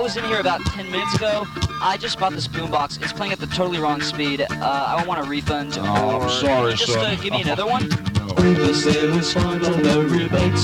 was in here about 10 minutes ago. I just bought this boombox. It's playing at the totally wrong speed. I want a refund. Oh, I'm sorry, just son. give me another one. The sale is final, no rebates.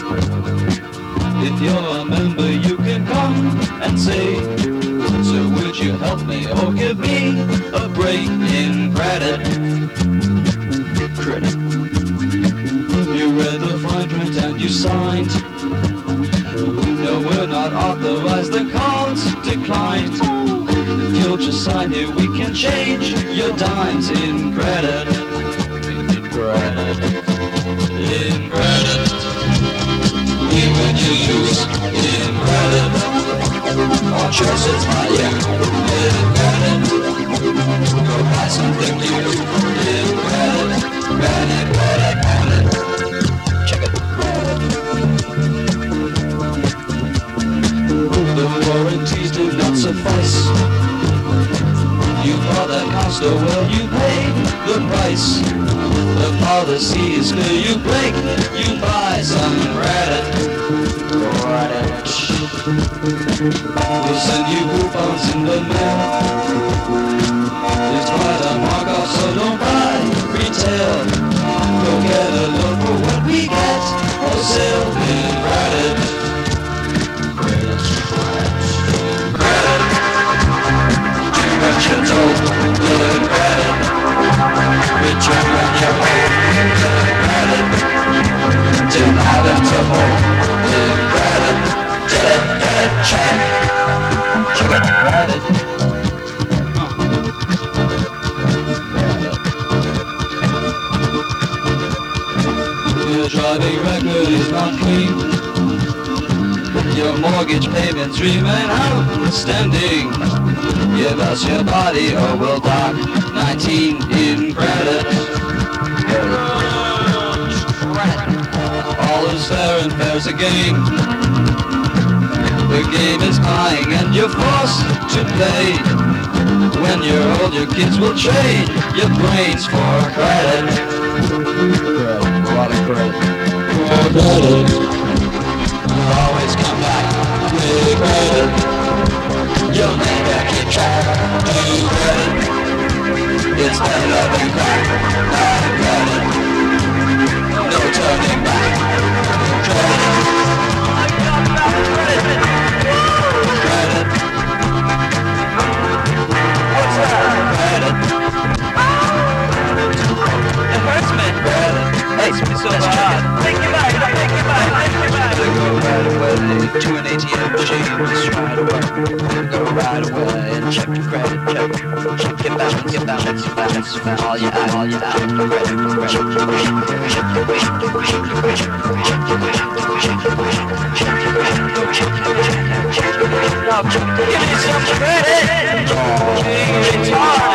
If you're a member, you can come and say, so would you help me or give me a break in credit? Credit. You read the fine print and you signed. No, we're not authorized, the card's declined. If you'll just sign here, we can change your dimes in credit. In credit. In credit. We would use in credit. Our choices by you. In credit. Go buy something new. In credit. Credit, credit, credit. Check it. The warranties do not suffice. You bought that Costa, well you paid the price. The policy is clear, you break, you buy some credit. We'll send you coupons in the mail. It's quite a markup, so don't buy retail. Go get a look for what we get. Wholesale in credit. Credit. Credit. Do what you're told. In credit. Return when you're old. In credit. Don't have them to hold. In credit. Check. Check it. Credit. Your driving record is not clean. Your mortgage payments remain outstanding. Give us your body or we'll dock 19 in credit. All is fair and fair's a game. The game is buying and you're forced to play. When you're old, your kids will trade your brains for credit. A lot of credit. For credit. You'll always come back with credit. You'll never keep track of credit. It's better than crack. Not credit. No turning back. Credit. Credit. What's that? Credit. It hurts me. Credit. Makes me so bad. Take it back. Take it back. Take it back. Go right away to an ATM machine. Just right away. Go right away and check your credit. Check your balance. Your balance. Your balance. All you add. All you add. Credit. Give me some credit. Retard.